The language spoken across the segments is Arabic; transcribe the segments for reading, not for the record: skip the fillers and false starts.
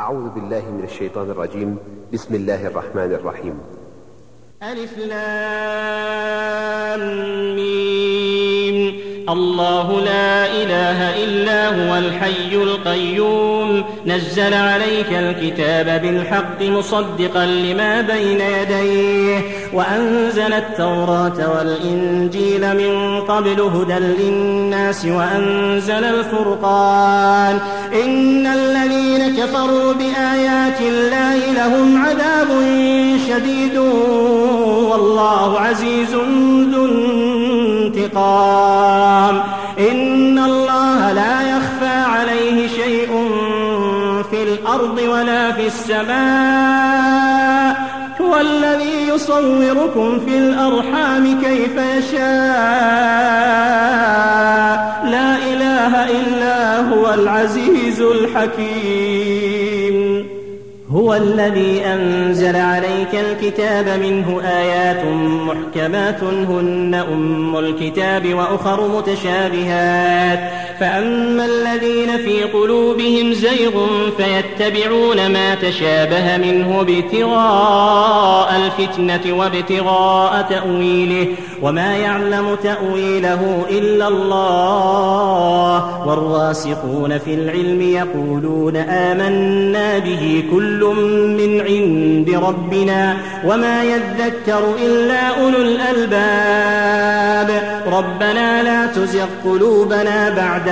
أعوذ بالله من الشيطان الرجيم. بسم الله الرحمن الرحيم. ألف لام ميم. الله لا إله إلا هو الحي القيوم نزل عليك الكتاب بالحق مصدقا لما بين يديه وأنزل التوراة والإنجيل من قبل هدى للناس وأنزل الفرقان إن الذين كفروا بآيات الله لهم عذاب شديد والله عزيز ذو انتقام إن الله لا يخفى عليه شيء في الأرض ولا في السماء هو الذي يصوركم في الأرحام كيف يشاء لا إله إلا هو العزيز الحكيم هو الذي أنزل عليك الكتاب منه آيات محكمات هن أم الكتاب وأخر متشابهات فأما الذين في قلوبهم زيغ فيتبعون ما تشابه منه ابتغاء الفتنة وابتغاء تأويله وما يعلم تأويله إلا الله والراسخون في العلم يقولون آمنا به كل من عند ربنا وما يذكر إلا أولو الألباب ربنا لا تزغ قلوبنا بعد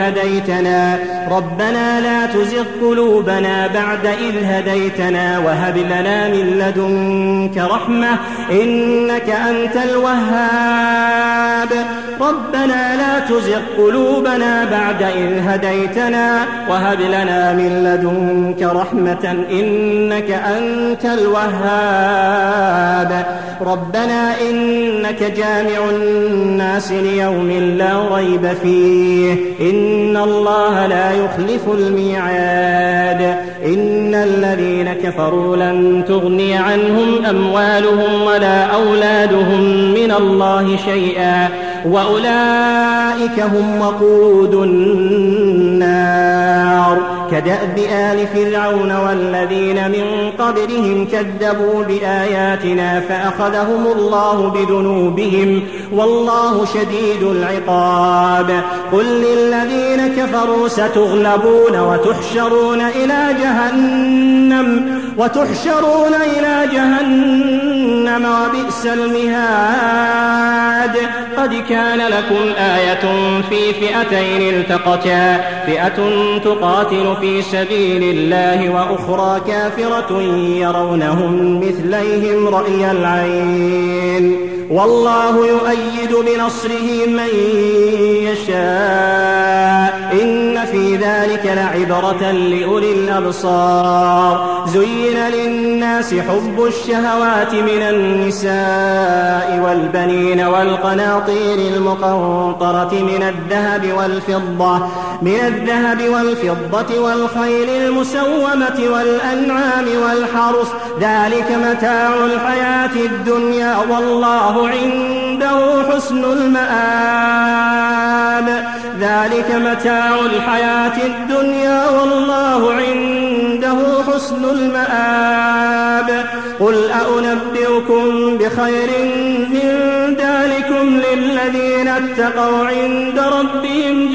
إذ هديتنا وهب لنا من لدنك رحمة إنك أنت الوهاب ربنا لا تزغ قلوبنا بعد إذ هديتنا وهب لنا من لدنك رحمة إنك أنت الوهاب ربنا إنك جامع الناس ليوم لا ريب فيه إن الله لا يخلف الميعاد إن الذين كفروا لن تغني عنهم أموالهم ولا أولادهم من الله شيئا وأولئك هم وقود النار كدأب آل فرعون والذين من قبلهم كذبوا بآياتنا فأخذهم الله بذنوبهم والله شديد العقاب قل للذين كفروا ستغلبون وتحشرون إلى جهنم وبئس المهاد قد كان لكم آية في فئتين التقتا فئة تقاتل في سبيل الله وأخرى كافرة يرونهم مثليهم رأي العين والله يؤيد بنصره من يشاء إن في ذلك لعبرة لأولي الأبصار زين للناس حب الشهوات من النساء والبنين والقناطير المقنطرة من الذهب والفضة والخيل المسومة والأنعام والحرث ذلك متاع الحياة الدنيا والله عنده حسن المآب قل أنبئكم بخير من ذلكم للذين اتقوا عند ربهم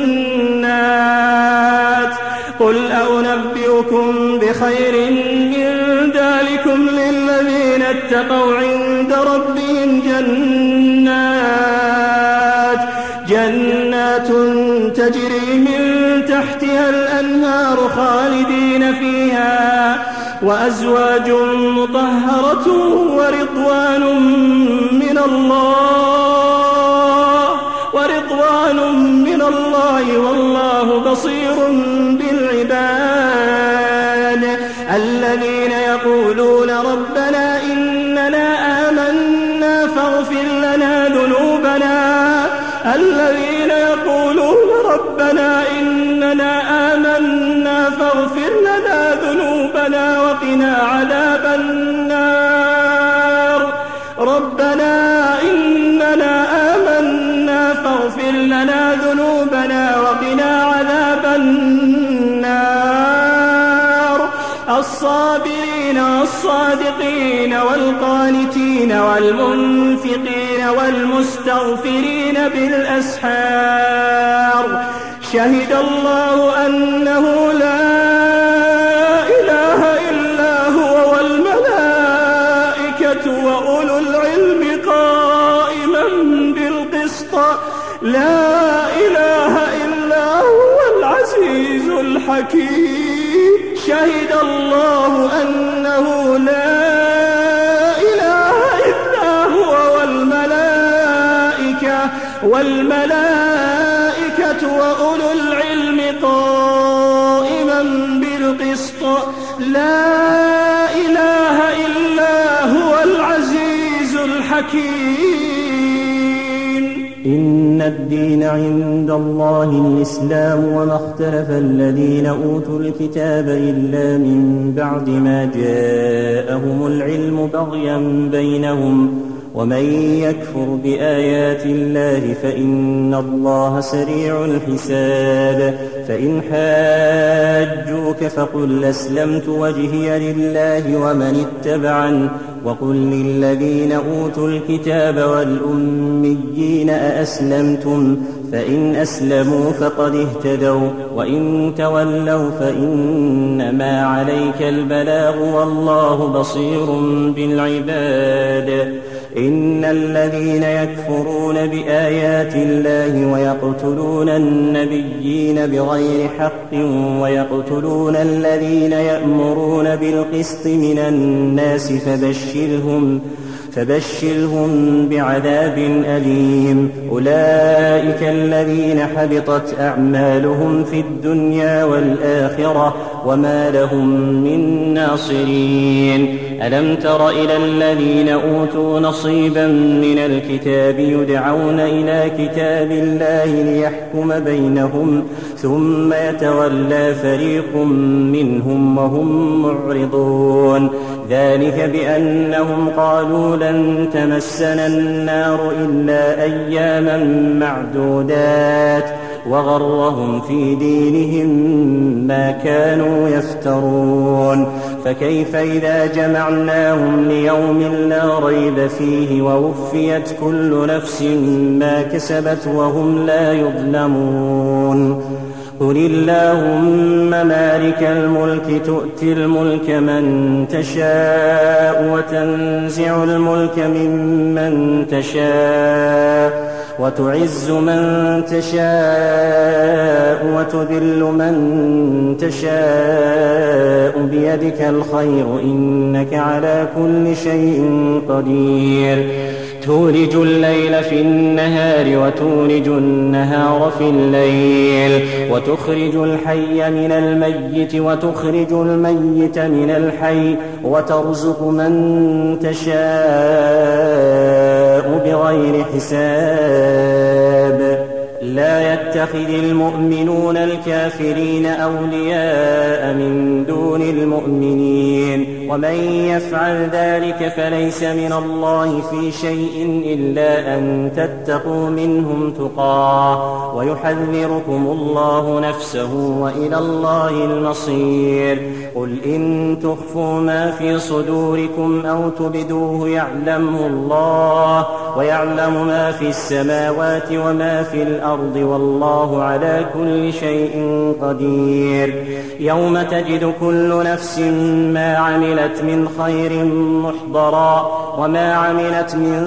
جنات تجري من تحتها الأنهار خالدين فيها وأزواج مطهرة ورضوان من الله والله بصير بالعباد الذين يقولون ربنا إننا آمنا فاغفر لنا ذنوبنا وقنا عذاب النار ربنا إننا آمنا فاغفر لنا ذنوبنا وقنا عذاب النار الصابرين والصادقين والقانتين والمنفقين والمستغفرين بالأسحار شهد الله أنه لا إله إلا هو والملائكة وأولو العلم قائما بالقسط لا إله إلا هو العزيز الحكيم شهد الله أنه لا إله إلا هو والملائكة وأولو العلم قائما بالقسط لا إله إلا هو العزيز الحكيم إن الدين عند الله الإسلام وما اختلف الذين أوتوا الكتاب إلا من بعد ما جاءهم العلم بغيا بينهم ومن يكفر بآيات الله فإن الله سريع الحساب فإن حاجوك فقل أسلمت وجهي لله ومن اتبعن وقل للذين أوتوا الكتاب والأميين أأسلمتم فإن أسلموا فقد اهتدوا وإن تولوا فإنما عليك البلاغ والله بصير بالعباد إن الذين يكفرون بآيات الله ويقتلون النبيين بغير حق ويقتلون الذين يأمرون بالقسط من الناس فبشرهم بعذاب أليم أولئك الذين حبطت أعمالهم في الدنيا والآخرة وما لهم من ناصرين ألم تر إلى الذين أوتوا نصيبا من الكتاب يدعون إلى كتاب الله ليحكم بينهم ثم يتولى فريق منهم وهم معرضون ذلك بأنهم قالوا لن تمسنا النار إلا أياما معدودات وغرهم في دينهم ما كانوا يفترون فكيف إذا جمعناهم ليوم لا ريب فيه ووفيت كل نفس ما كسبت وهم لا يظلمون قل اللهم مالك الملك تؤتي الملك من تشاء وتنزع الملك ممن تشاء وتعز من تشاء وتذل من تشاء بيدك الخير إنك على كل شيء قدير تولج الليل في النهار وتولج النهار في الليل وتخرج الحي من الميت وتخرج الميت من الحي وترزق من تشاء بغير حساب لا يتخذ المؤمنون الكافرين أولياء من دون المؤمنين ومن يفعل ذلك فليس من الله في شيء إلا أن تتقوا منهم تقاه ويحذركم الله نفسه وإلى الله المصير قل إن تخفوا ما في صدوركم أو تبدوه يعلمه الله ويعلم ما في السماوات وما في الأرض والله على كل شيء قدير يوم تجد كل نفس ما عملت من خير محضرا وما عملت من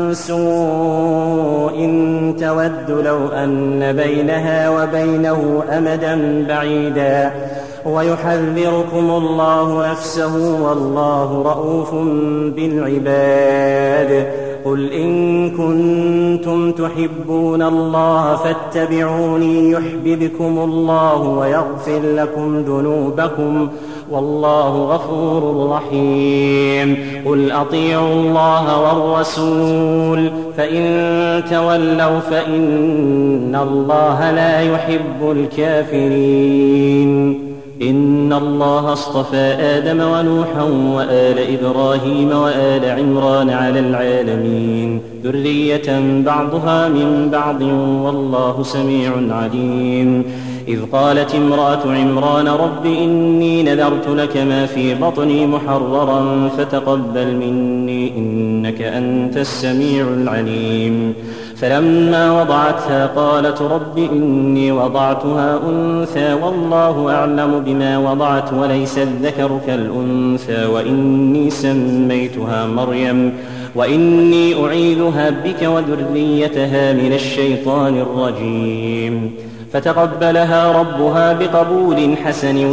سوء تود لو أن بينها وبينه أمدا بعيدا ويحذركم الله نفسه والله رءوف بالعباد قل إن كنتم تحبون الله فاتبعوني يحببكم الله ويغفر لكم ذنوبكم والله غفور رحيم قل أطيعوا الله والرسول فإن تولوا فإن الله لا يحب الكافرين إن الله اصطفى آدم ونوحا وآل إبراهيم وآل عمران على العالمين ذرية بعضها من بعض والله سميع عليم إذ قالت امرأة عمران رب إني نذرت لك ما في بطني محررا فتقبل مني إنك أنت السميع العليم. فلما وضعتها قالت رب إني وضعتها أنثى والله أعلم بما وضعت وليس الذكر كالأنثى وإني سميتها مريم وإني أعيذها بك وذريتها من الشيطان الرجيم. فتقبلها ربها بقبول حسن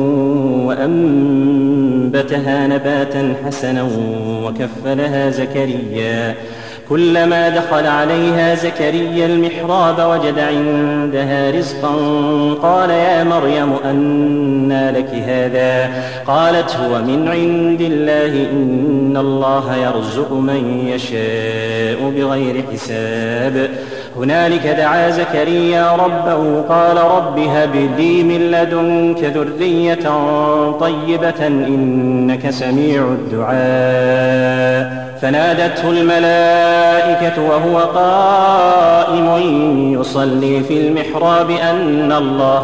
وأنبتها نباتا حسنا وكفلها زكريا. كلما دخل عليها زكريا المحراب وجد عندها رزقا قال يا مريم أنى لك هذا؟ قالت هو من عند الله إن الله يرزق من يشاء بغير حساب. هنالك دعا زكريا ربه قال رب هب لي من لدنك ذرية طيبة إنك سميع الدعاء. فنادته الملائكة وهو قائم يصلي في المحراب أن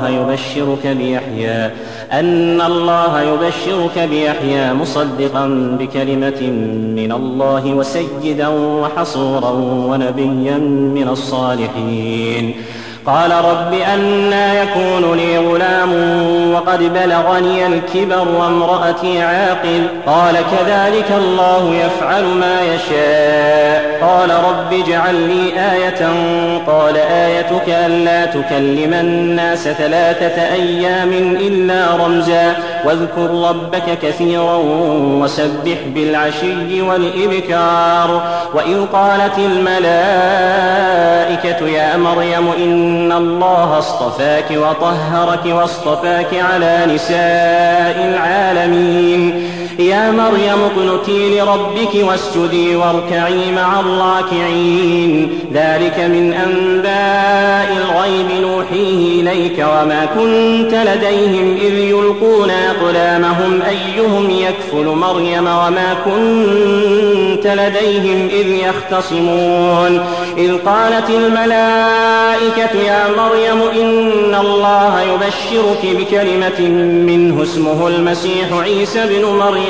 الله يبشرك بيحيى مصدقا بكلمة من الله وسيدا وحصورا ونبيا من الصالحين. قال رب أنى يكون لي غلام وقد بلغني الكبر وامرأتي عاقل؟ قال كذلك الله يفعل ما يشاء. قال رب اجعل لي آية. قال آيتك ألا تكلم الناس 3 أيام إلا رمزا واذكر ربك كثيرا وسبح بالعشي والإبكار. وإذ قالت الملائكة يا مريم إن الله اصطفاك وطهرك واصطفاك على نساء العالمين. يا مريم اقنتي لربك واسجدي واركعي مع الراكعين. ذلك من أنباء الغيب نوحيه إليك وما كنت لديهم إذ يلقون أقلامهم أيهم يكفل مريم وما كنت لديهم إذ يختصمون. إذ قالت الملائكة يا مريم إن الله يبشرك بكلمة منه اسمه المسيح عيسى بن مريم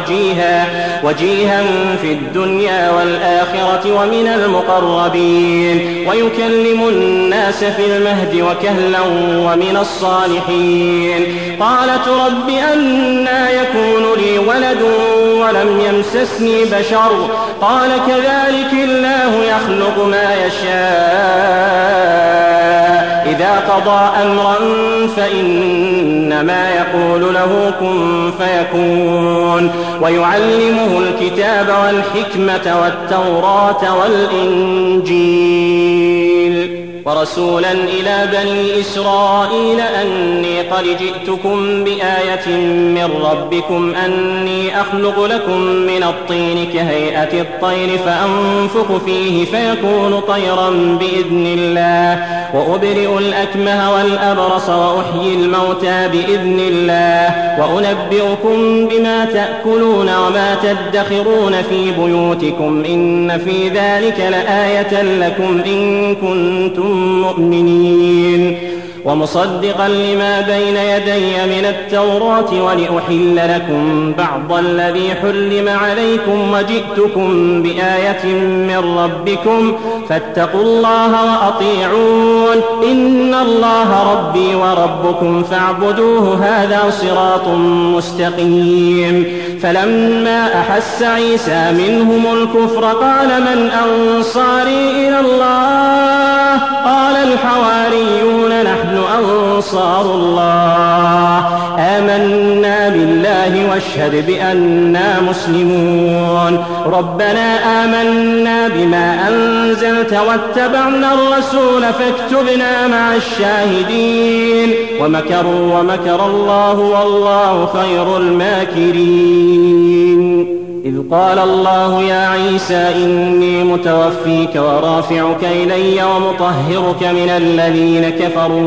وجيها في الدنيا والآخرة ومن المقربين ويكلم الناس في المهد وكهلا ومن الصالحين. قالت رب أنى يكون لي ولد ولم يمسسني بشر؟ قال كذلك الله يخلق ما يشاء إذا قضى أمرا فإنما يقول له كن فيكون. ويعلمه الكتاب والحكمة والتوراة والإنجيل ورسولا إلى بني إسرائيل أني قد جئتكم بآية من ربكم أني أخلق لكم من الطين كهيئة الطير فأنفخ فيه فيكون طيرا بإذن الله وأبرئ الأكمه والأبرص وأحيي الموتى بإذن الله وأنبئكم بما تأكلون وما تدخرون في بيوتكم إن في ذلك لآية لكم إن كنتم مؤمنين. ومصدقا لما بين يدي من التوراة ولأحل لكم بعض الذي حرم عليكم وجئتكم بآية من ربكم فاتقوا الله وأطيعون إن الله ربي وربكم فاعبدوه هذا صراط مستقيم. فلما أحس عيسى منهم الكفر قال من أنصاري إلى الله؟ قال الحواريون نحن أنصار الله آمنا بالله واشهد بأننا مسلمون. ربنا آمنا بما أنزلت واتبعنا الرسول فاكتبنا مع الشاهدين. ومكروا ومكر الله والله خير الماكرين. إذ قال الله يا عيسى إني متوفيك ورافعك إلي ومطهرك من الذين كفروا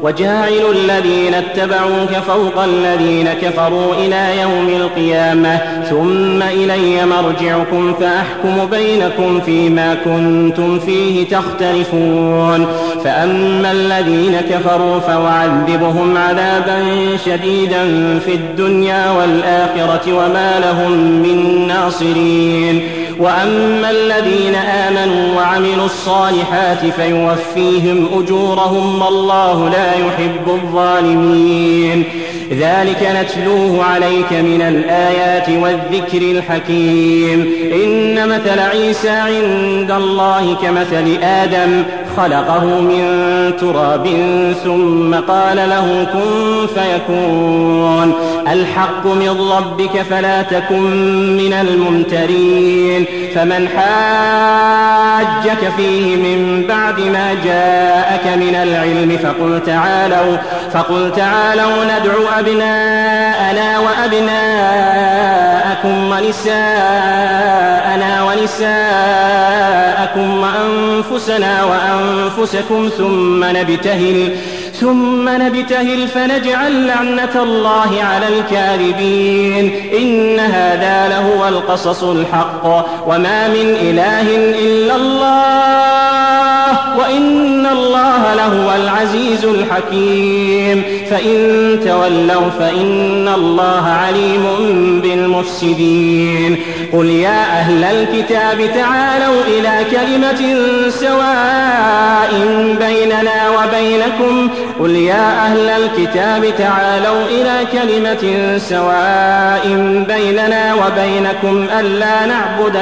وجاعل الذين اتبعوك فوق الذين كفروا إلى يوم القيامة ثم إلي مرجعكم فأحكم بينكم فيما كنتم فيه تختلفون فأما الذين كفروا فأعذبهم عذابا شديدا في الدنيا والآخرة وما لهم من ناصرين وأما الذين آمنوا وعملوا الصالحات فيوفيهم أجورهم والله لا يحب الظالمين ذلك نتلوه عليك من الآيات والذكر الحكيم إن مثل عيسى عند الله كمثل آدم خلقه من تراب ثم قال له كن فيكون الحق من ربك فلا تكن من الممترين فمن حاجك فيه من بعد ما جاءك من العلم فقل تعالوا ندعو أبناءنا وأبناءكم ونساءنا ونساءكم وأنفسنا وأنفسكم ثم نبتهل فنجعل لعنة الله على الكاذبين إن هذا لهو القصص الحق وما من إله إلا الله وإن الله لهو العزيز الحكيم فإن تولوا فإن الله عليم بالمفسدين قل يا أهل الكتاب تعالوا إلى كلمة سواء بيننا وبينكم قل يا أهل الكتاب تعالوا إلى كلمة سواء بيننا وبينكم ألا نعبد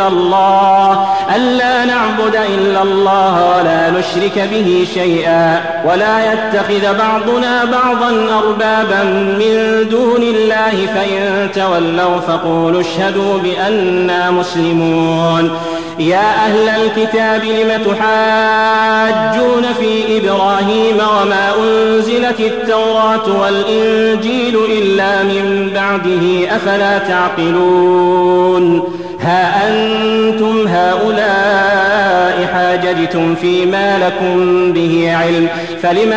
إلا الله ولا نشرك به شيئا ولا يتخذ بعضنا بعضا أربابا من دون الله فإن تولوا فقولوا اشهدوا بأننا مسلمون يا أهل الكتاب لم تحاجون في إبراهيم وما أنزلت التوراة والإنجيل إلا من بعده أفلا تعقلون ها أنتم هؤلاء حاججتم فيما لكم به علم فلم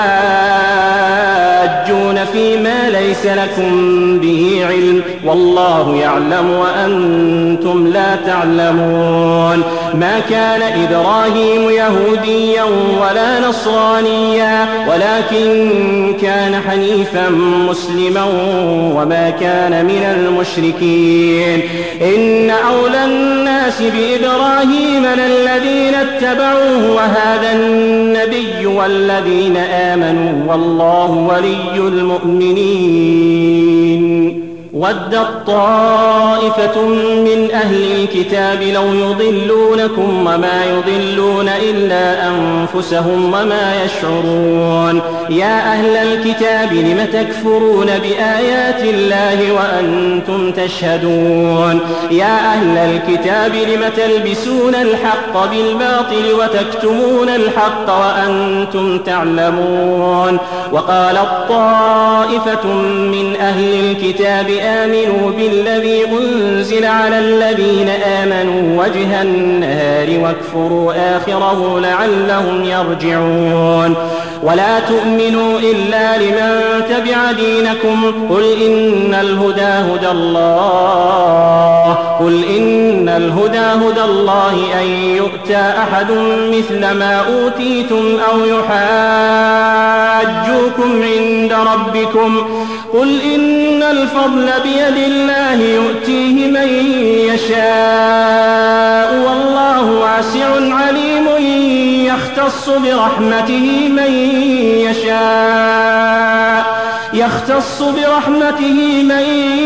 تحاجون فيما ليس لكم به علم والله يعلم وأنتم لا تعلمون ما كان إبراهيم يهوديا ولا نصرانيا ولكن كان حنيفا مسلما وما كان من المشركين إن أولى الناس بإبراهيم للذين اتبعوه وهذا النبي والذين آمنوا والله ولي المؤمنين ودت طائفة من أهل الكتاب لو يضلونكم وما يضلون إلا أنفسهم وما يشعرون يا أهل الكتاب لم تكفرون بآيات الله وأنتم تشهدون يا أهل الكتاب لم تلبسون الحق بالباطل وتكتمون الحق وأنتم تعلمون وقالت طائفة من أهل الكتاب آمنوا بالذي أنزل على الذين آمنوا وجه النهار واكفروا آخره لعلهم يرجعون ولا تؤمنوا إلا لمن تبع دينكم قل إن الهدى هدى الله أن يؤتى أحد مثل ما أوتيتم أو يحاجوكم عند ربكم قل إن الفضل بيد الله يؤتيه من يشاء والله واسع عليم يختص برحمته من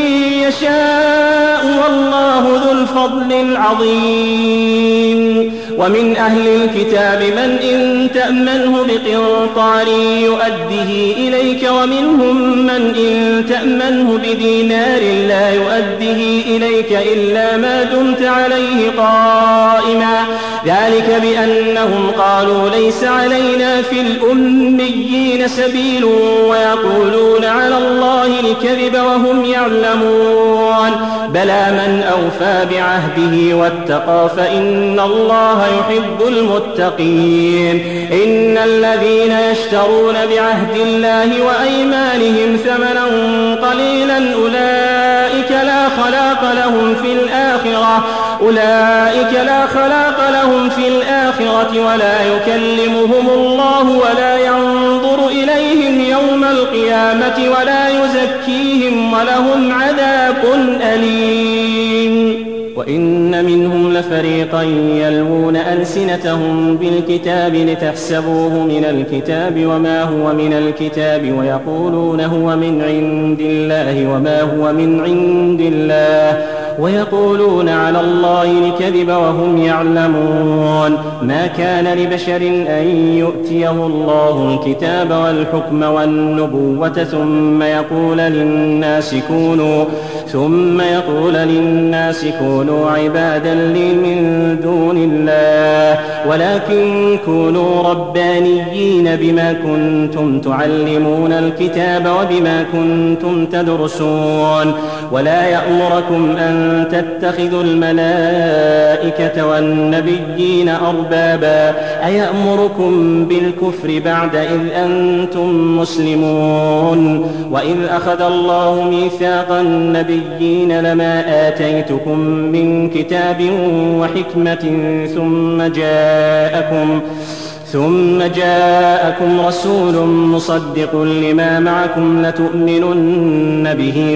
يشاء والله ذو الفضل العظيم ومن أهل الكتاب من إن تأمنه بقنطار يؤده إليك ومنهم من إن تأمنه بدينار لا يؤده إليك إلا ما دمت عليه قائما ذلك بأنهم قالوا ليس علينا في الأميين سبيل ويقولون على الله الكذب وهم يعلمون بلى من أوفى بعهده واتقى فإن الله يحب المتقين. إن الذين يشترون بعهد الله وأيمانهم ثمنا قليلا أولئك لا خلاق لهم في الآخرة ولا يكلمهم الله ولا ينظر إليهم يوم القيامة ولا يزكيهم ولهم عذاب أليم. وإن منهم لفريقا يلوون ألسنتهم بالكتاب لتحسبوه من الكتاب وما هو من الكتاب ويقولون هو من عند الله وما هو من عند الله ويقولون على الله الكذب وهم يعلمون. ما كان لبشر أن يؤتيه الله الكتاب والحكم والنبوة ثم يقول للناس كونوا عبادا لي من دون الله ولكن كونوا ربانيين بما كنتم تعلمون الكتاب وبما كنتم تدرسون. ولا يأمركم أن تتخذوا الملائكة والنبيين أربابا أيأمركم بالكفر بعد إذ أنتم مسلمون. وإذ أخذ الله ميثاق النبيين لما آتيتكم من كتاب وحكمة ثم جاءكم رسول مصدق لما معكم لتؤمنن به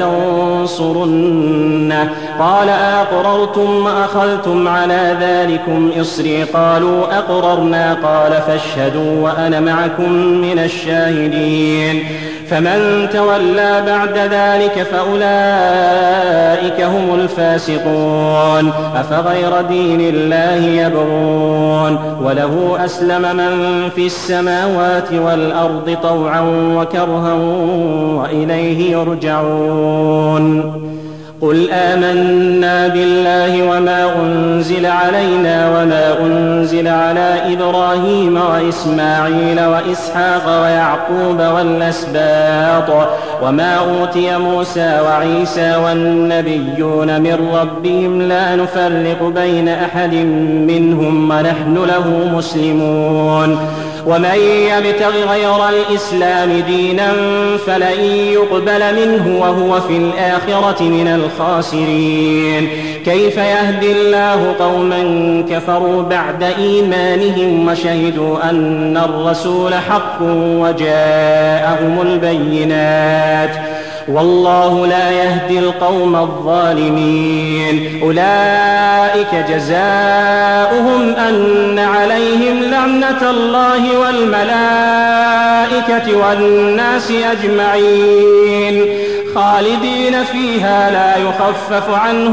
ولتنصرنه قال أقررتم وأخذتم على ذلكم إصري قالوا أقررنا قال فاشهدوا وأنا معكم من الشاهدين. فمن تولى بعد ذلك فأولئك هم الفاسقون. أفغير دين الله يبغون وله أسلم من في السماوات والأرض طوعا وكرها وإليه يرجعون. قل آمنا بالله وما أنزل علينا وما أنزل على إبراهيم وإسماعيل وإسحاق ويعقوب والأسباط وما أوتي موسى وعيسى والنبيون من ربهم لا نفرق بين أحد منهم ونحن له مسلمون. ومن يبتغ غير الإسلام دينا فلن يقبل منه وهو في الآخرة من الخاسرين. كيف يهدي الله قوما كفروا بعد إيمانهم وشهدوا أن الرسول حق وجاءهم البينات والله لا يهدي القوم الظالمين. أولئك جزاؤهم أن عليهم لعنة الله والملائكة والناس أجمعين خالدين فيها لا يخفف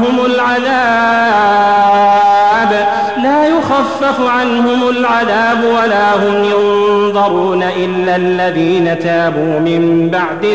عنهم العذاب ولا هم ينظرون إلا الذين تابوا من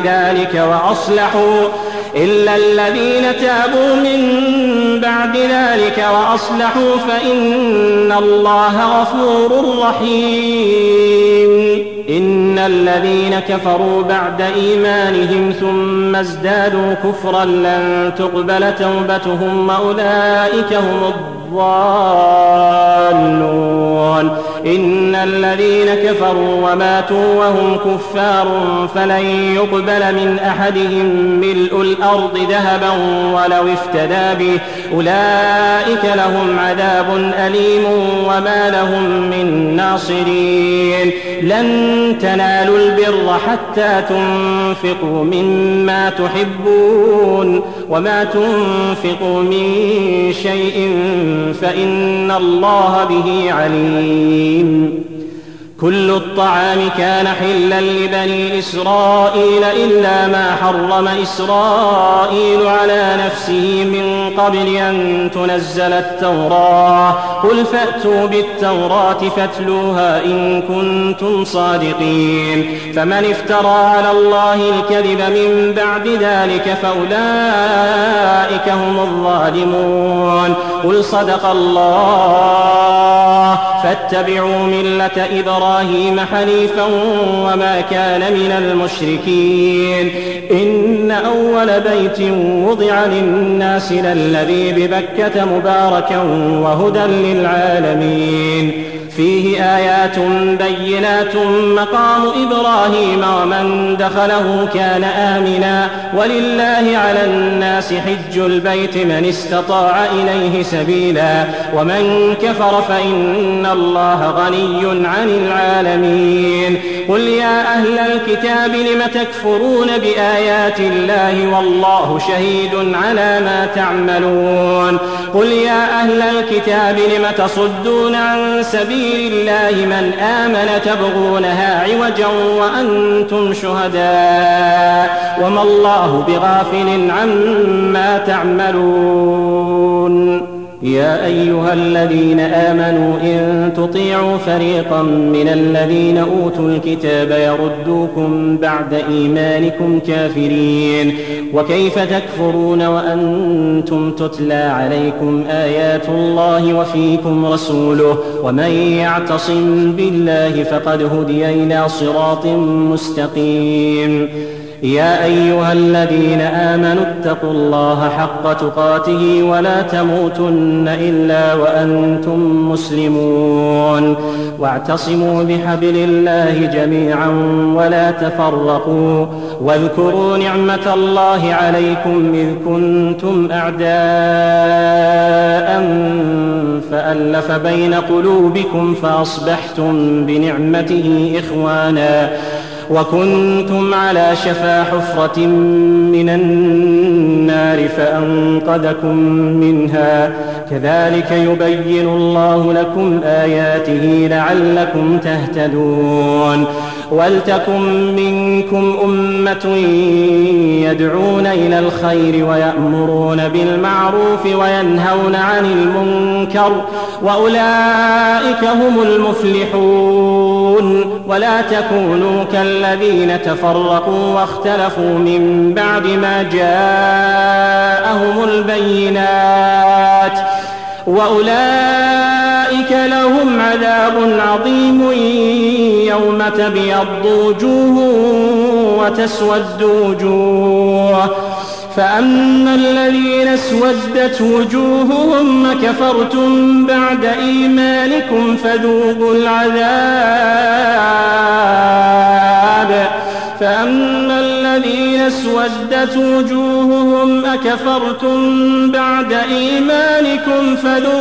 بعد ذلك وأصلحوا فإن الله غفور رحيم. إن الذين كفروا بعد إيمانهم ثم ازدادوا كفرا لن تقبل توبتهم وأولئك هم الضالون. إن الذين كفروا وماتوا وهم كفار فلن يقبل من أحدهم ملء الأرض ذهبا ولو افتدى به أولئك لهم عذاب أليم وما لهم من ناصرين. لن تنالوا البر حتى تنفقوا مما تحبون وما تنفقوا من شيء فإن الله به عليم. كل الطعام كان حلا لبني إسرائيل إلا ما حرم إسرائيل على نفسه من قبل أن تنزل التوراة. قل فأتوا بالتوراة فاتلوها إن كنتم صادقين. فمن افترى على الله الكذب من بعد ذلك فأولئك هم الظالمون. قل صدق الله فاتبعوا ملة إبراهيم حنيفا وما كان من المشركين. إن أول بيت وضع للناس للذي الذي ببكة مباركا وهدى للعالمين فيه آيات بينات مقام إبراهيم ومن دخله كان آمنا ولله على الناس حج البيت من استطاع إليه سبيلا ومن كفر فإن الله غني عن العالمين قل يا أهل الكتاب لم تكفرون بآيات الله والله شهيد على ما تعملون قل يا أهل الكتاب لم تصدون عن سبيل الله من آمن تبغونها عوجا وأنتم شهداء وما الله بغافل عما تعملون يا أيها الذين آمنوا إن تطيعوا فريقا من الذين أوتوا الكتاب يردوكم بعد إيمانكم كافرين وكيف تكفرون وأنتم تتلى عليكم آيات الله وفيكم رسوله ومن يعتصم بالله فقد هدي إلى صراط مستقيم يا أيها الذين آمنوا اتقوا الله حق تقاته ولا تموتن إلا وأنتم مسلمون واعتصموا بحبل الله جميعا ولا تفرقوا واذكروا نعمة الله عليكم إذ كنتم أعداء فألف بين قلوبكم فأصبحتم بنعمته إخوانا وكنتم على شفا حفرة من النار فأنقذكم منها كذلك يبين الله لكم آياته لعلكم تهتدون ولتكن منكم أمة يدعون إلى الخير ويأمرون بالمعروف وينهون عن المنكر وأولئك هم المفلحون ولا تكونوا كالذين تفرقوا واختلفوا من بعد ما جاءهم البينات وأولئك لهم عذاب عظيم يوم تبيض وجوه وتسود وجوه فأما الذين اسودت وجوههم كفرتم بعد إيمانكم فذوقوا العذاب فأما الذين اسودت وجوههم أكفرتم بعد إيمانكم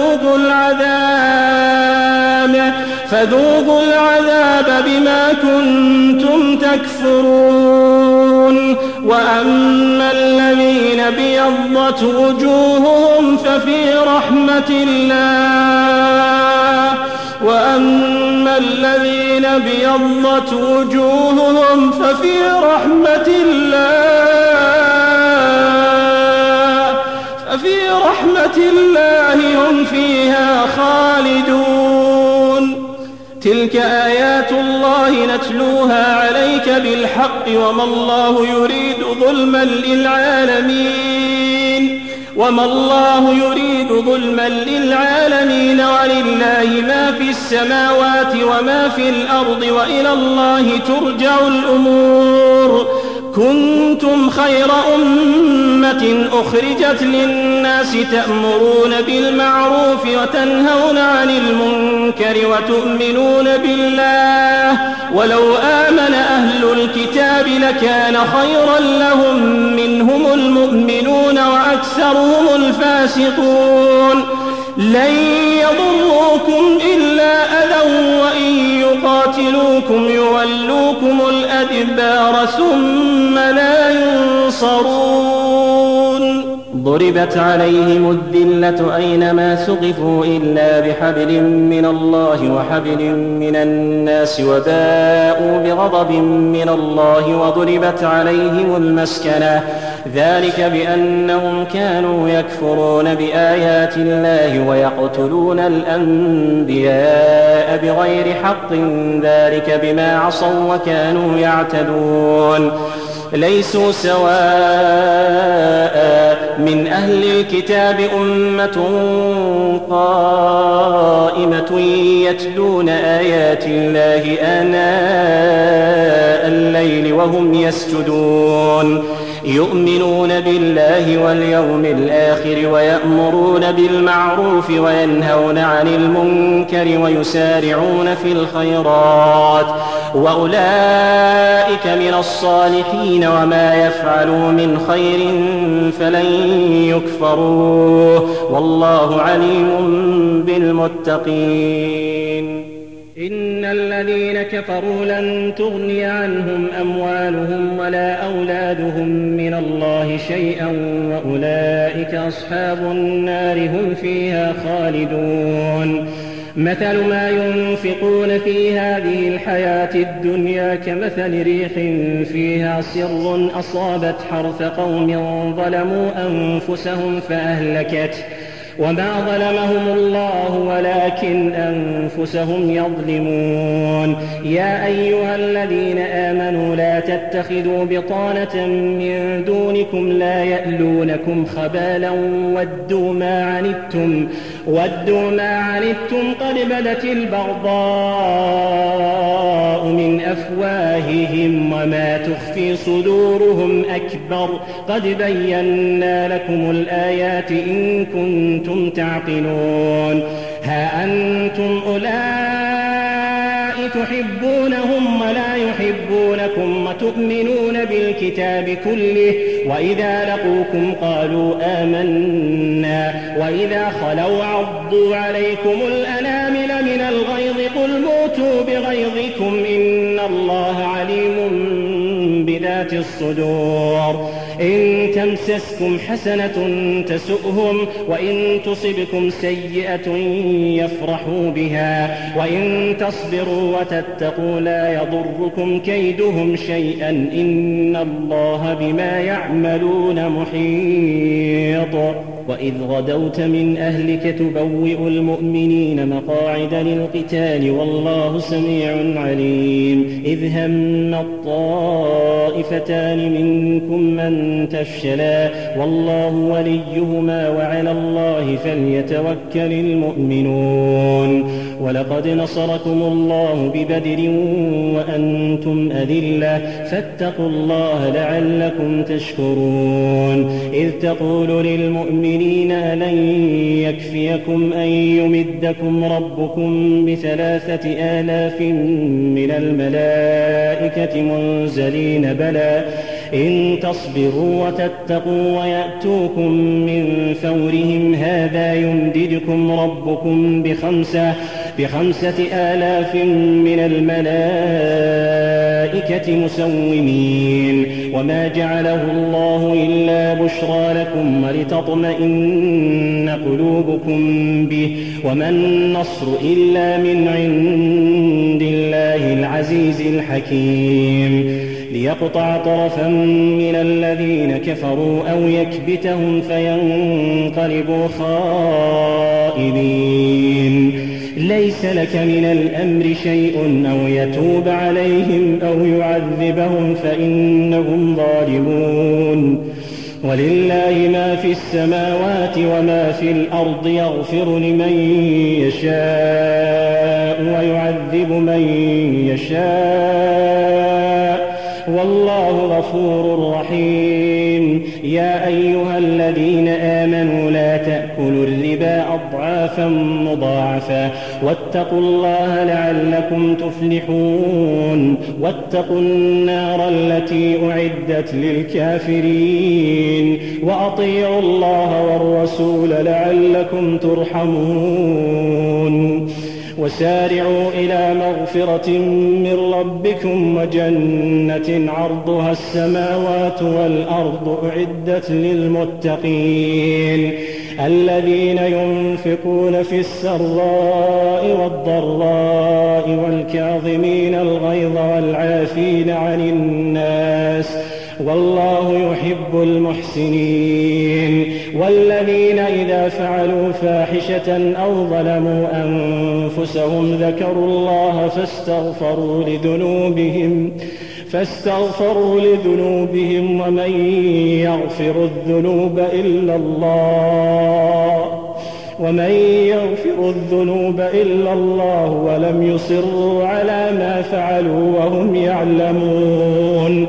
فذوقوا العذاب بما كنتم تكفرون وأما الذين ابيضت وجوههم ففي رحمة الله وأما الذين ابيضت وجوههم ففي رحمة الله هم فيها خالدون تلك آيات الله نتلوها عليك بالحق وما الله يريد ظلما للعالمين ولله ما في السماوات وما في الأرض وإلى الله ترجع الأمور كنتم خير أمة أخرجت للناس تأمرون بالمعروف وتنهون عن المنكر وتؤمنون بالله ولو آمن أهل الكتاب لكان خيرا لهم منهم المؤمنون وأكثرهم الفاسقون لن يضروكم إلا أذى وإن يقاتلوكم يولوكم الأدبار ثم لا ينصرون ضربت عليهم الذلة أينما ثقفوا إلا بحبل من الله وحبل من الناس وباءوا بغضب من الله وضربت عليهم المسكنة ذلك بأنهم كانوا يكفرون بآيات الله ويقتلون الأنبياء بغير حق ذلك بما عصوا وكانوا يعتدون ليسوا سواء من أهل الكتاب أمة قائمة يتلون آيات الله آناء الليل وهم يسجدون يؤمنون بالله واليوم الآخر ويأمرون بالمعروف وينهون عن المنكر ويسارعون في الخيرات وأولئك من الصالحين وما يفعلوا من خير فلن يكفروه والله عليم بالمتقين. إن الذين كفروا لن تغني عنهم أموالهم ولا أولادهم من الله شيئا وأولئك أصحاب النار هم فيها خالدون. مثل ما ينفقون في هذه الحياة الدنيا كمثل ريح فيها سر أصابت حرث قوم ظلموا أنفسهم فأهلكته وما ظلمهم الله ولكن أنفسهم يظلمون. يا أيها الذين آمنوا لا تتخذوا بطانة من دونكم لا يألونكم خبالا ودوا ما عنتم قد بدت البغضاء من أفواههم وما تخفي صدورهم أكبر قد بينا لكم الآيات إن كنتم تعقلون. ها أنتم أولئك تحبونهم ولا يحبونكم وتؤمنون بالكتاب كله وإذا لقوكم قالوا آمنا وإذا خلوا عضوا عليكم الأنامل من الغيظ قل موتوا بغيظكم إن الله عليم بذات الصدور. إن تمسسكم حسنة تسؤهم وإن تصبكم سيئة يفرحوا بها وإن تصبروا وتتقوا لا يضركم كيدهم شيئا إن الله بما يعملون محيط. وإذ غدوت من أهلك تبوئ المؤمنين مقاعد للقتال والله سميع عليم. إذ هم الطائفتان منكم من تفشلا والله وليهما وعلى الله فليتوكل المؤمنون. ولقد نصركم الله ببدر وأنتم أذلة فاتقوا الله لعلكم تشكرون. إذ تقول للمؤمنين لن يكفيكم أن يمدكم ربكم ب3,000 من الملائكة منزلين بلى إن تصبروا وتتقوا ويأتوكم من فورهم هذا يمددكم ربكم ب5,000 من الملائكة مسومين. وما جعله الله إلا بشرى لكم ولتطمئن قلوبكم به وما النصر إلا من عند الله العزيز الحكيم. ليقطع طرفا من الذين كفروا أو يكبتهم فينقلبوا خائبين. ليس لك من الأمر شيء أو يتوب عليهم أو يعذبهم فإنهم ظالمون. ولله ما في السماوات وما في الأرض يغفر لمن يشاء ويعذب من يشاء والله غفور رحيم. يا أيها الذين آمنوا لا تأكلوا الربا أضعافا مضاعفة واتقوا الله لعلكم تفلحون. واتقوا النار التي أعدت للكافرين وأطيعوا الله والرسول لعلكم ترحمون. وسارعوا إلى مغفرة من ربكم وجنة عرضها السماوات والأرض أعدت للمتقين الذين ينفقون في السراء والضراء والكاظمين الغيظ والعافين عن الناس والله يحب المحسنين. والذين إذا فعلوا فاحشة أو ظلموا أنفسهم ذكروا الله فاستغفروا لذنوبهم ومن يغفر الذنوب إلا الله ومن يغفر الذنوب إلا الله ولم يصروا على ما فعلوا وهم يعلمون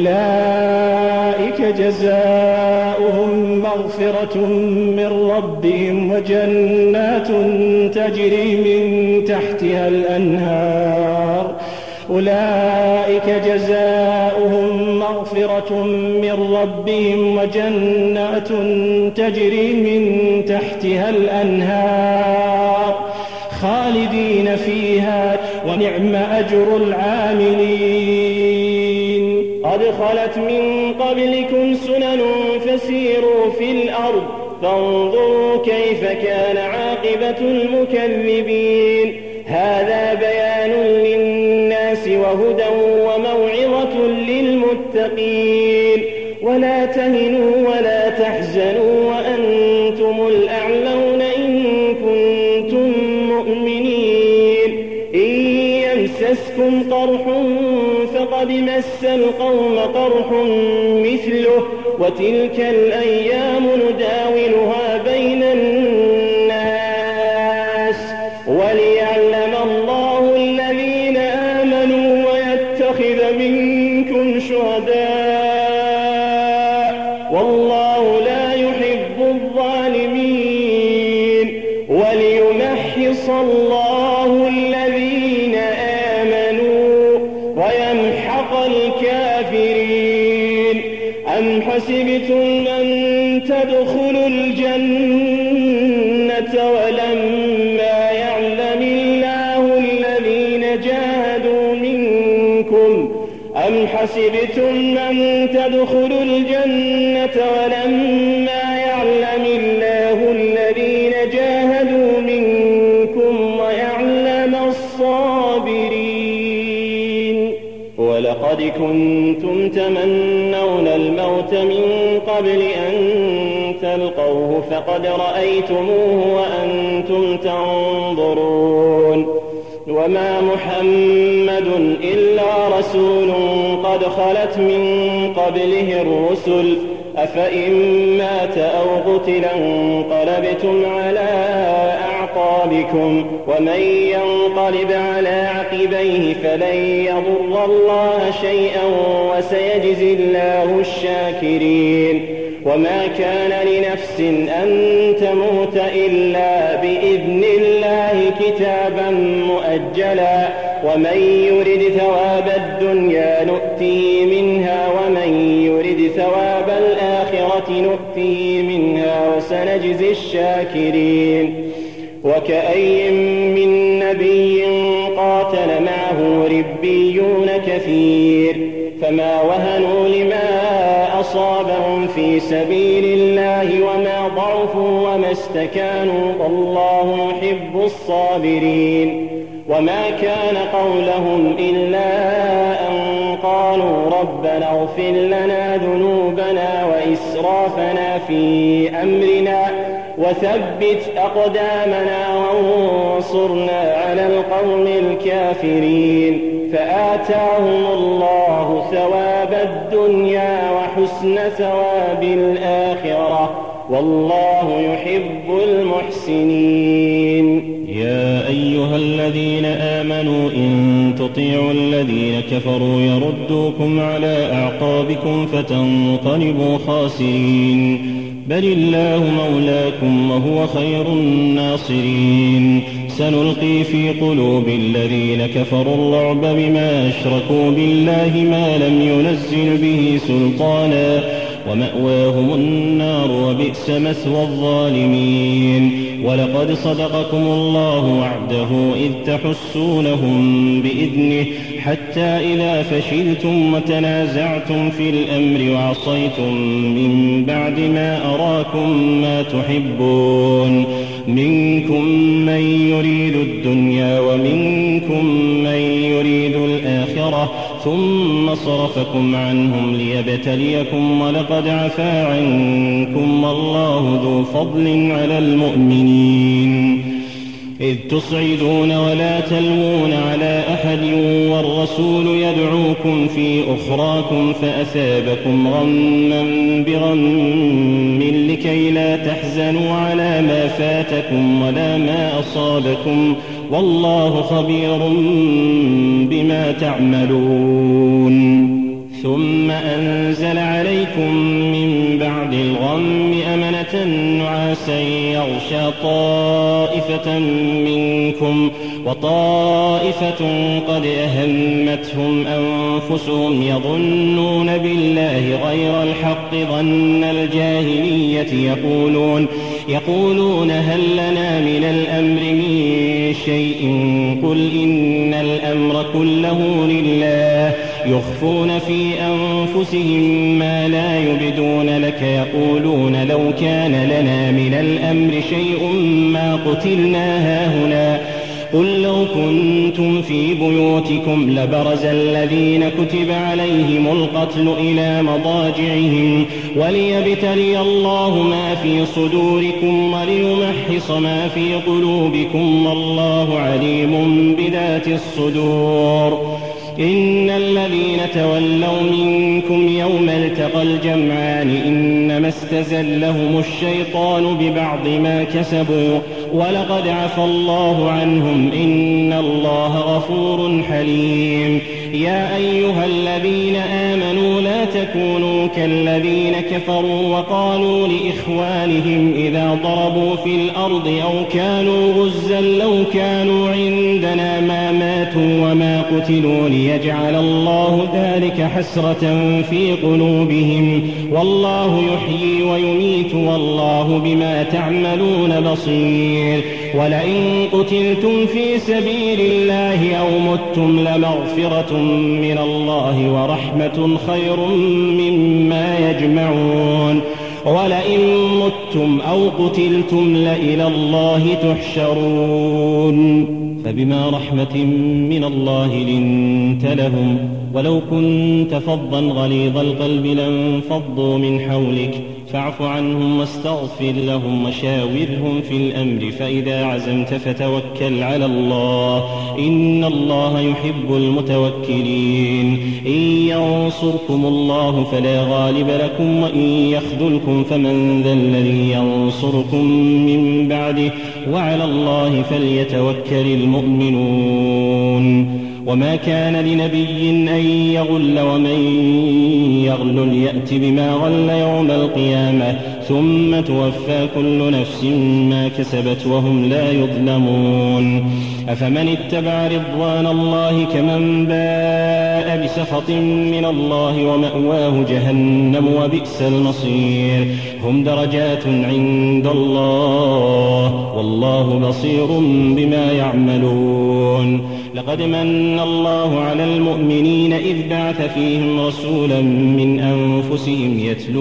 أولئك جزاؤهم مغفرة من ربهم وجنات تجري من تحتها الأنهار أولئك جزاؤهم مغفرة من ربهم وجنات تجري من تحتها الأنهار خالدين فيها ونعم أجر العاملين قد خلت من قبلكم سنن فسيروا في الأرض فانظروا كيف كان عاقبة المكذبين هذا بيان للناس وهدى وموعظة للمتقين ولا تهنوا ولا تحزنوا وأنتم الأعلون إن كنتم مؤمنين إن يمسسكم قرح فقد مس القوم قرح مثله وتلك الأيام نداولها بين الناس وليعلم الله الذين آمنوا ويتخذ منكم شهداء والله لا يحب الظالمين وليمحص الله الذين آمنوا ويمحق الكافرين أم حسبتم أن تدخلوا الجنة ولما يعلم الله الذين جاهدوا منكم أم حسبتم أن تدخلوا الجنة ولما يعلم الله الذين جاهدوا منكم ويعلم الصابرين ولقد كنتم تمنون الموت من قبل أن تلقوه فقد رأيتموه وأنتم تنظرون وما محمد إلا رسول قد خلت من قبله الرسل أفإن مات أو قتلا انقلبتم على أعقابكم ومن ينقلب على عقبيه فلن يضر الله شيئا وسيجزي الله الشاكرين وما كان لنفس أن تموت إلا بإذن الله كتابا مؤجلا ومن يرد ثواب الدنيا نؤته منها ومن يرد ثواب الآخرة نؤته منها وسنجزي الشاكرين وكأي من نبي قاتل معه ربيون كثير فما وهنوا لما أصابهم في سبيل الله وما ضعفوا وما استكانوا والله يحب الصابرين وما كان قولهم إلا أن قالوا ربنا اغفر لنا ذنوبنا وإسرافنا في أمرنا وثبت أقدامنا وانصرنا على القوم الكافرين فآتاهم الله ثواب الدنيا وحسن ثواب الآخرة والله يحب المحسنين يا أيها الذين آمنوا إن تطيعوا الذين كفروا يردوكم على أعقابكم فتنقلبوا خاسرين بل الله مولاكم وهو خير الناصرين سنلقي في قلوب الذين كفروا الرعب بما أشركوا بالله ما لم ينزل به سلطانا ومأواهم النار وبئس مثوى الظالمين ولقد صدقكم الله وعده إذ تحسونهم بإذنه حتى إذا فشلتم وتنازعتم في الأمر وعصيتم من بعد ما أراكم ما تحبون منكم من يريد الدنيا ومنكم من يريد الآخرة ثم صرفكم عنهم ليبتليكم ولقد عفا عنكم والله ذو فضل على المؤمنين إذ تصعدون ولا تلوون على أحد والرسول يدعوكم في أخراكم فأثابكم غما بغم لكي لا تحزنوا على ما فاتكم ولا ما أصابكم والله خبير بما تعملون. ثم أنزل عليكم من بعد الغم أمنة نعاسا يغشى طائفة منكم وطائفة قد أهمتهم أنفسهم يظنون بالله غير الحق ظن الجاهلية يقولون هل لنا من الأمر من شيء قل إن الأمر كله لله يخفون في أنفسهم ما لا يبدون لك يقولون لو كان لنا من الأمر شيء ما قتلنا هاهنا قل لو كنتم في بيوتكم لبرز الذين كتب عليهم القتل إلى مضاجعهم وليبتلي الله ما في صدوركم وليمحص ما في قلوبكم والله عليم بذات الصدور. إن الذين تولوا منكم يوم التقى الجمعان إنما استزلهم الشيطان ببعض ما كسبوا ولقد عفى الله عنهم إن الله غفور حليم. يا أيها الذين آمنوا لا تكونوا كالذين كفروا وقالوا لإخوانهم إذا ضربوا في الأرض أو كانوا غزا لو كانوا عندنا ما ماتوا وما قتلوا ليجعل الله ذلك حسرة في قلوبهم والله يحيي ويميت والله بما تعملون بصير. ولئن قتلتم في سبيل الله أو متم لمغفرة من الله ورحمة خير مما يجمعون. ولئن متم أو قتلتم لإلى الله تحشرون. فبما رحمة من الله لنت لهم ولو كنت فظا غليظ القلب لانفضوا من حولك فاعف عنهم واستغفر لهم وشاورهم في الأمر فإذا عزمت فتوكل على الله إن الله يحب المتوكلين. إن ينصركم الله فلا غالب لكم وإن يخذلكم فمن ذا الذي ينصركم من بعده وعلى الله فليتوكل المؤمنون. وما كان لنبي أن يغل ومن يغل يأت بما غل يوم القيامة ثم توفى كل نفس ما كسبت وهم لا يظلمون. أفمن اتبع رضوان الله كمن باء بسخط من الله ومأواه جهنم وبئس المصير. هم درجات عند الله والله بصير بما يعملون. لقد من الله على المؤمنين إذ بعث فيهم رسولا من أنفسهم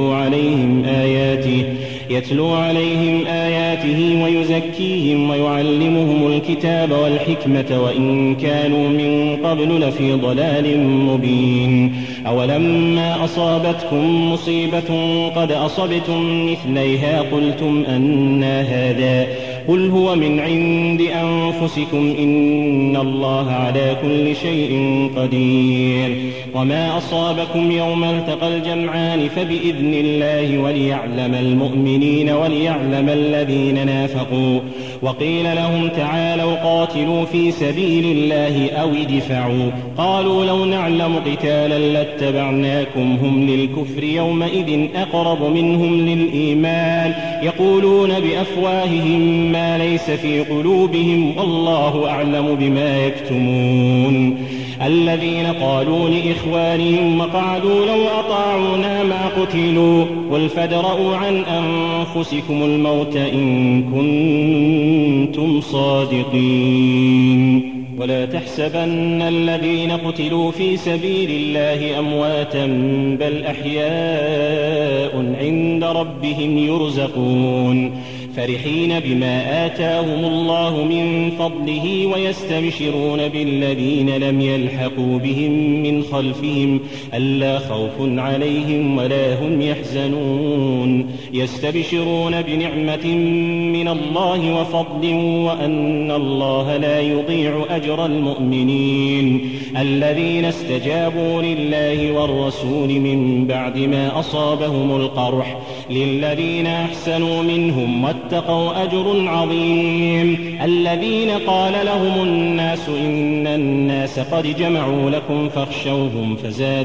يتلو عليهم آياته ويزكيهم ويعلمهم الكتاب والحكمة وإن كانوا من قبل لفي ضلال مبين. أولما أصابتكم مصيبة قد أصبتم مثليها قلتم أنى هذا قل هو من عند أنفسكم إن الله على كل شيء قدير. وما أصابكم يوم التقى الجمعان فبإذن الله وليعلم المؤمنين وليعلم الذين نافقوا. وقيل لهم تعالوا قاتلوا في سبيل الله أو ادفعوا قالوا لو نعلم قتالا لاتبعناكم هم للكفر يومئذ أقرب منهم للإيمان يقولون بأفواههم ما ليس في قلوبهم والله أعلم بما يكتمون. الذين قالوا لإخوانهم وقعدوا لو أطاعونا ما قتلوا قل فادرءوا عن أنفسكم الموت إن كنتم صادقين. ولا تحسبن الذين قتلوا في سبيل الله أمواتا بل أحياء عند ربهم يرزقون فرحين بما آتاهم الله من فضله ويستبشرون بالذين لم يلحقوا بهم من خلفهم ألا خوف عليهم ولا هم يحزنون يستبشرون بنعمة من الله وفضل وأن الله لا يضيع أجر المؤمنين الذين استجابوا لله والرسول من بعد ما أصابهم القرح للذين أحسنوا منهم واتقوا أجر عظيم. الذين قال لهم الناس إن الناس قد جمعوا لكم فاخشوهم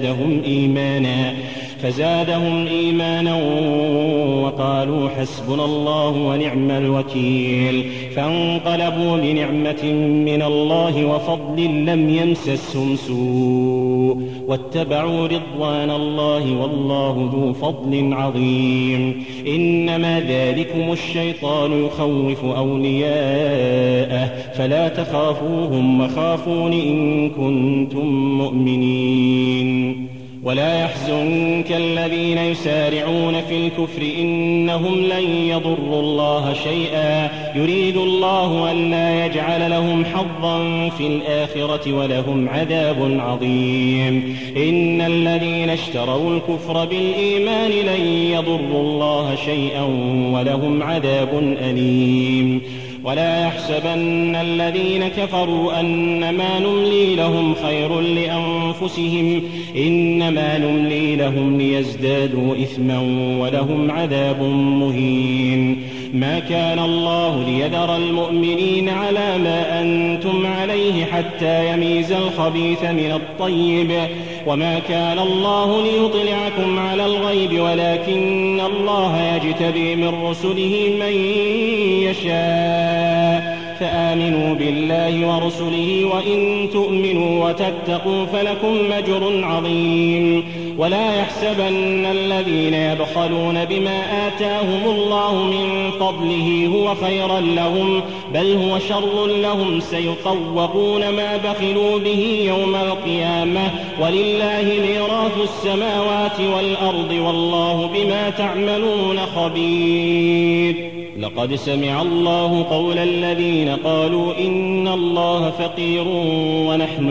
فزادهم إيمانا وقالوا حسبنا الله ونعم الوكيل. فانقلبوا بنعمة من الله وفضل لم يمسسهم سوء واتبعوا رضوان الله والله ذو فضل عظيم. إنما ذلكم الشيطان يخوف أولياءه فلا تخافوهم وخافون إن كنتم مؤمنين. ولا يحزنك الذين يسارعون في الكفر إنهم لن يضروا الله شيئا يريد الله ألا يجعل لهم حظا في الآخرة ولهم عذاب عظيم. إن الذين اشتروا الكفر بالإيمان لن يضروا الله شيئا ولهم عذاب أليم. ولا يحسبن الذين كفروا أنما نملي لهم خير لأنفسهم إنما نملي لهم ليزدادوا إثما ولهم عذاب مهين. ما كان الله ليذر المؤمنين على ما أنتم عليه حتى يميز الخبيث من الطيب وما كان الله ليطلعكم على الغيب ولكن الله يجتبي من رسله من يشاء فآمنوا بالله ورسله وإن تؤمنوا وتتقوا فلكم أجر عظيم. ولا يحسبن الذين يبخلون بما آتاهم الله من فضله هو خيرا لهم بل هو شر لهم سيطوقون ما بخلوا به يوم القيامة ولله ميراث السماوات والأرض والله بما تعملون خبير. لقد سمع الله قول الذين قالوا إن الله فقير ونحن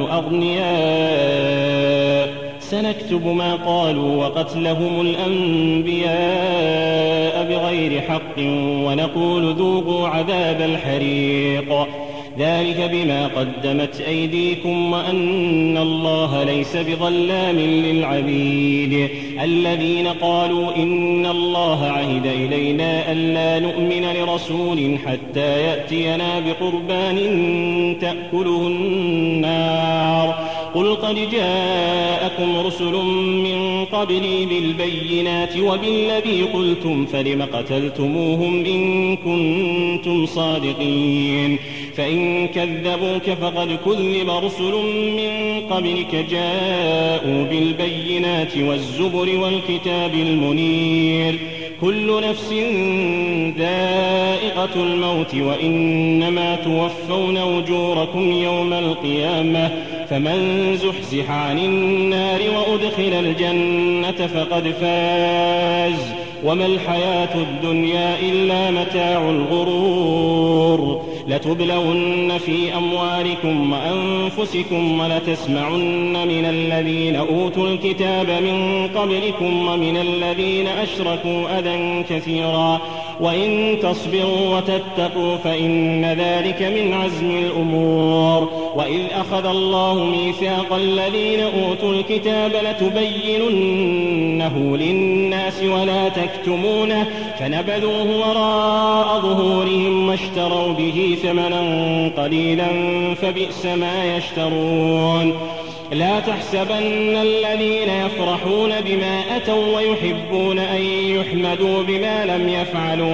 أغنياء سنكتب ما قالوا وقتلهم الأنبياء بغير حق ونقول ذوقوا عذاب الحريق ذلك بما قدمت أيديكم وأن الله ليس بظلام للعبيد. الذين قالوا إن الله عهد إلينا ألا نؤمن لرسول حتى يأتينا بقربان تأكله النار قل قد جاءكم رسل من قبلي بالبينات وبالذي قلتم فلم قتلتموهم إن كنتم صادقين. فإن كذبوك فقد كذب رسل من قبلك جاءوا بالبينات والزبر والكتاب المنير. كل نفس ذائقة الموت وإنما توفون أجوركم يوم القيامة فمن زحزح عن النار وأدخل الجنة فقد فاز وما الحياة الدنيا إلا متاع الغرور. لتبلون في أموالكم وأنفسكم ولتسمعن من الذين أوتوا الكتاب من قبلكم ومن الذين أشركوا أذى كثيرا وإن تصبروا وتتقوا فإن ذلك من عزم الأمور. وإذ أخذ الله ميثاق الذين أوتوا الكتاب لتبيننه للناس ولا تكتمونه فنبذوه وراء ظهورهم واشتروا به ثمنا قليلا فبئس ما يشترون. لا تحسبن الذين يفرحون بما أتوا ويحبون أن يحمدوا بما لم يفعلوا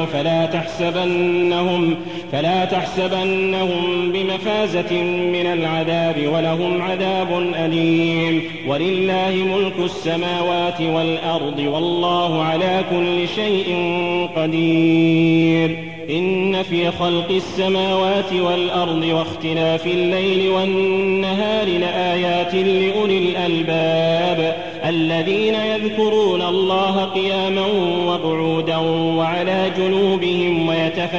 فلا تحسبنهم بمفازة من العذاب ولهم عذاب أليم. ولله ملك السماوات والأرض والله على كل شيء قدير. إن في خلق السماوات والأرض واختلاف الليل والنهار لآيات لأولي الألباب الذين يذكرون الله قياما وقعودا وعلى جنوبهم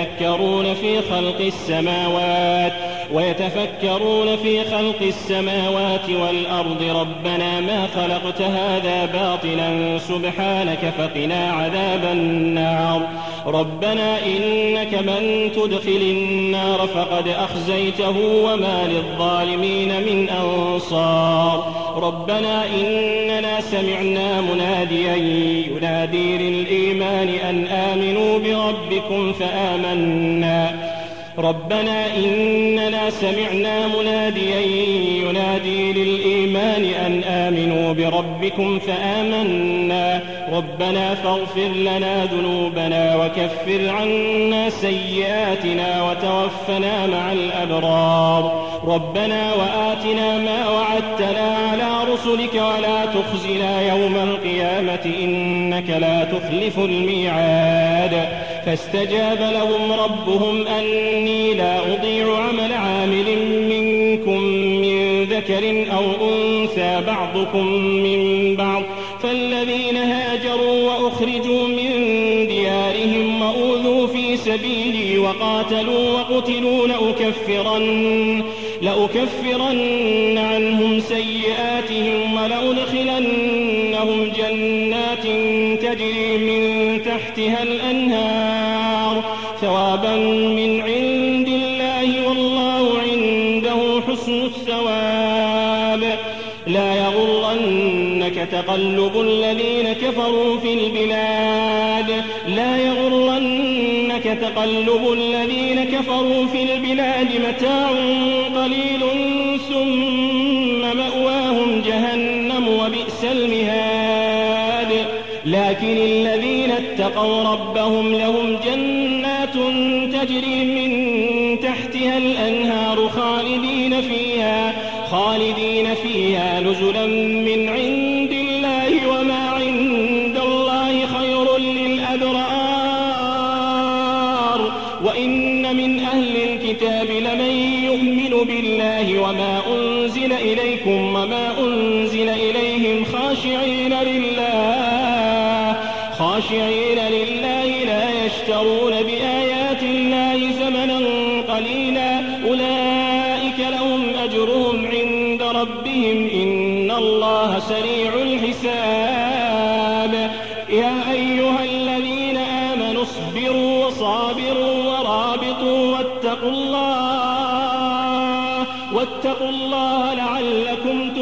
ويتفكرون في خلق السماوات والأرض ربنا ما خلقت هذا باطلا سبحانك فقنا عذاب النار. ربنا إنك من تدخل النار فقد أخزيته وما للظالمين من أنصار ربنا إننا سمعنا مناديا ينادي للإيمان أن آمنوا بربكم فآمنا ربنا إننا سمعنا مناديا ينادي للإيمان أن آمنوا بربكم فآمنا ربنا فاغفر لنا ذنوبنا وكفر عنا سيئاتنا وتوفنا مع الأبرار ربنا وآتنا ما وعدتنا على رسلك ولا تخزنا يوم القيامة إنك لا تخلف الميعاد فاستجاب لهم ربهم أني لا أضيع عمل عامل منكم من ذكر أو أنثى بعضكم من بعض فالذين هاجروا وأخرجوا من ديارهم وأوذوا في سبيلي وقاتلوا وقتلوا لأكفرن عنهم سيئاتهم ولأدخلنهم جنات تجري من تحتها الأنهار ثوابا من عند الله والله عنده حسن الثواب لا يغرنك تقلب الذين كفروا في البلاد متاع قليل ثم مأواهم جهنم وبئس المهاد لكن الذين اتقوا ربهم لهم جنات تجري من تحتها الأنهار خالدين فيها نزلا من عند الله وما عند الله خير للأبرار وإن من أهل الكتاب لمن يؤمن بالله وما أنزل إليكم وما أنزل إليهم خاشعين لله لا يشترون بآيات الله ثمنا قليلا أولئك لهم أجرهم عند ربهم إن الله سريع الحساب يا أيها الذين آمنوا اصبروا وصابروا ورابطوا واتقوا الله لعلكم